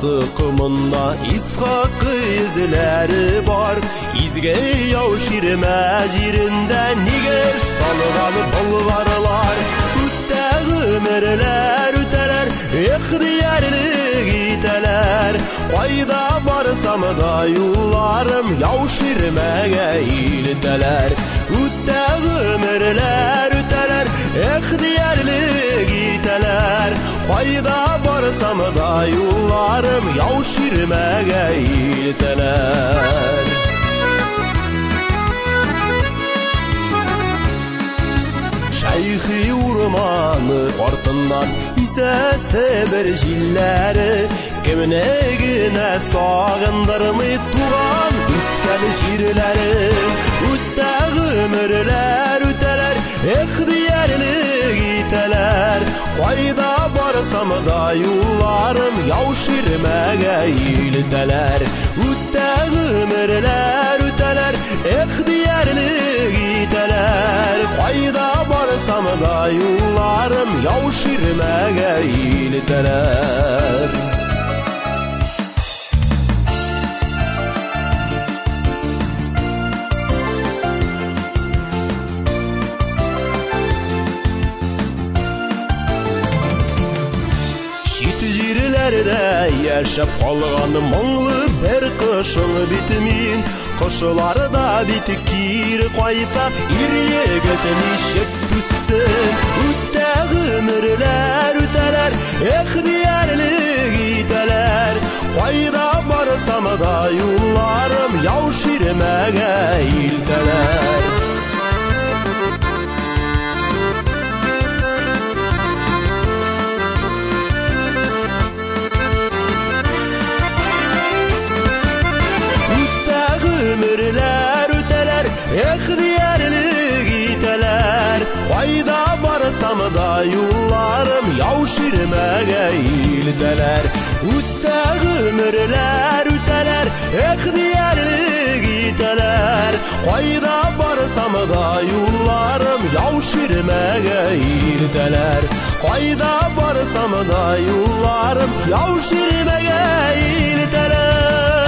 сыкымында Исхак изләре бар. Изге яу ширмә җирендә нигез салган болгарлар. Үтә гомерләр үтәләр, ихтиярлык итәләр. Кайда барсам да юлларым яу ширмәгә илтәләр. Үтә гомерләр үтәләр, ихтиярлык итәләр. Кайда барсам да юлларым яу ширмәгә илтәләр. Шайхи урманы артыннан исәсе бер җилләре, кемне генә сагындырмый туган үскән җирләре. Үтә гомерләр үтәләр, ихтиярлык итәләр. Кайда барсам да юлларым яу ширмәгә илтәләр. Үтә гомерләр үтәләр, ихтиярлык итәләр. Кайда барсам да юлларым яу ширмәгә илтәләр. Яшәп калган моңлы бер кышыл бит мин. Кышларда бит кире кайта, ир-егет ничек түссен. Үтә гомерләр үтәләр, ихтиярлык итәләр. Кайда барсам да юлларым яу ширмәгә илтәләр. Гомерләр үтәләр, ихтиярлык итәләр. Кайда барсам да юлларым яу ширмәгә илтәләр. Үтә гомерләр үтәләр, ихтиярлык итәләр. Кайда барсам да юлларым яу ширмәгә илтәләр. Кайда барсам да юлларым яу ширмәгә илтәләр.